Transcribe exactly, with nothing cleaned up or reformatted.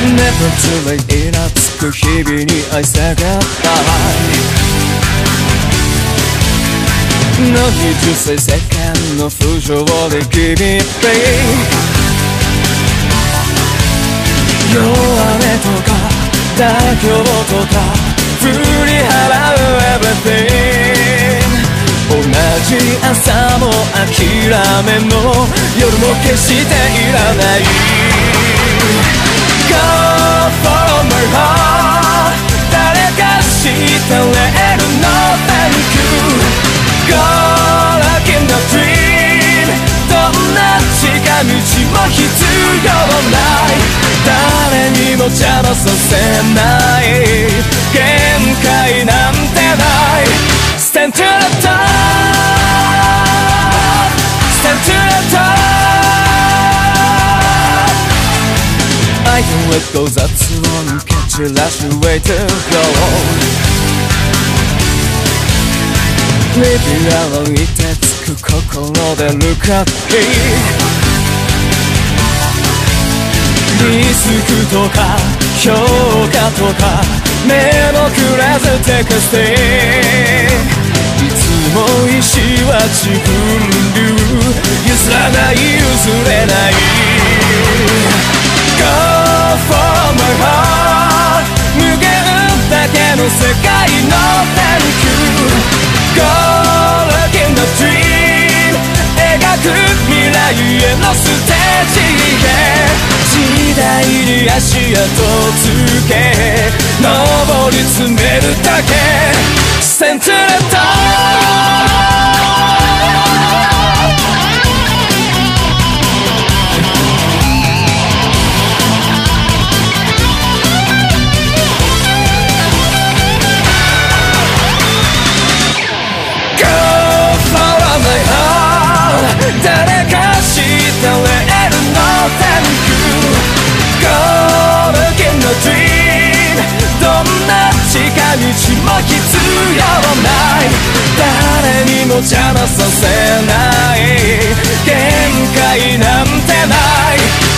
Never too late イラつく日々に愛さがった何十歳世間の不条理君って弱音とか妥協とか振り払う everything 同じ朝も諦めも夜も決していらない Go follow my heart 誰か知ってれる No thank you Go like in the dream どんな近道も必要ない誰にも邪魔させない限界なんてない Stand to the top Stand to the top I don't let go 雑音蹴散らし Way to go Leave you alone いてつく心で Look at meリスクとか評価とか目もくれずテクステいつも意志は自分流譲らない譲れない Go for my heart 無限だけの世界の Thank you Go look in the dream 描く未来へのステージへ時代に足跡つけ上り詰めるだけ Stand to the top誰か知ってれる No thank you Go look in the dream どんな近道も必要ない誰にも邪魔させない限界なんてない